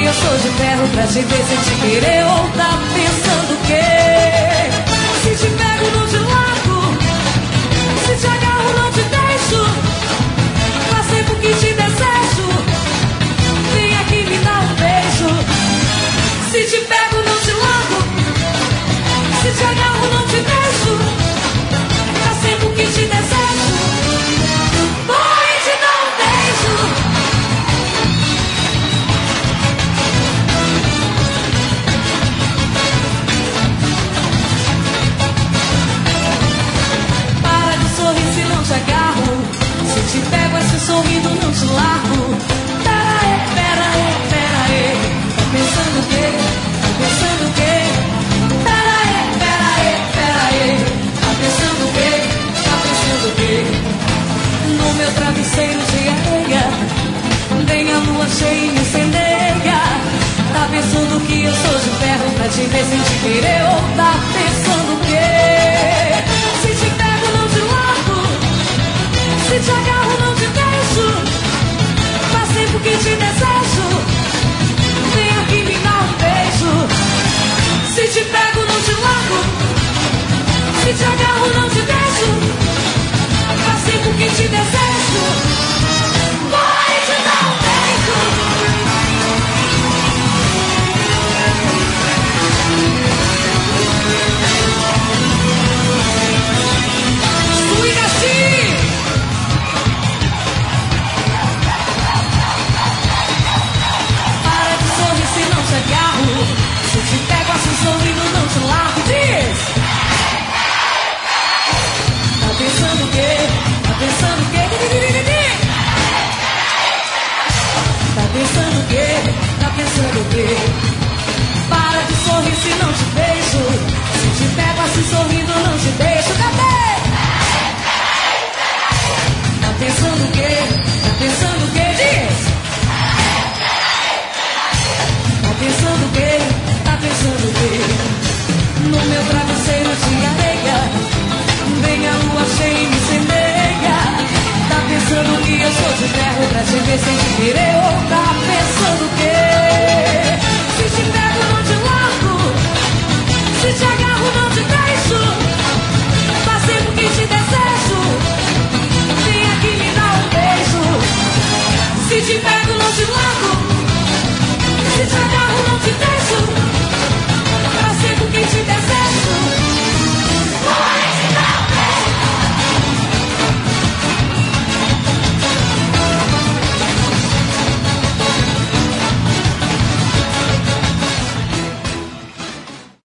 eu sou de ferro pra te ver sem te querer? Ou tá pensando o quê? Se te pego, não te largo. Se te agarro, não te deixo. Faz tempo que te desejo. Vem aqui me dar um beijo. Se te pego, não te largo. Se te agarro, não te deixo. Faz tempo que te desejo. Vou te dar um beijo. Te agarro, se te pego assim sorrindo não te largo. Pera aí, tá pensando o quê? Tá pensando o quê? Pera aí, tá pensando o quê? Tá pensando o quê? No meu travesseiro de areia, vem a lua cheia e me incendeia. Tá pensando que eu sou de ferro pra te ver sem te querer? Ou tá pensando o quê? Se te pego não te largo. Se te agarro, não te deixo. Faz tempo que te desejo. Vem aqui me dar um beijo. Se te pego, não te largo. Se te agarro, não te deixo. Faz tempo que te desejo. Vai te dar um beijo. Swing assim. Se te pego assim sorrindo, não te largo. Diz! Tá pensando o quê? Tá pensando o quê? Tá pensando o quê? Tá pensando o quê? Para de sorrir se não te beijo. Se te pego assim sorrindo, não te deixo.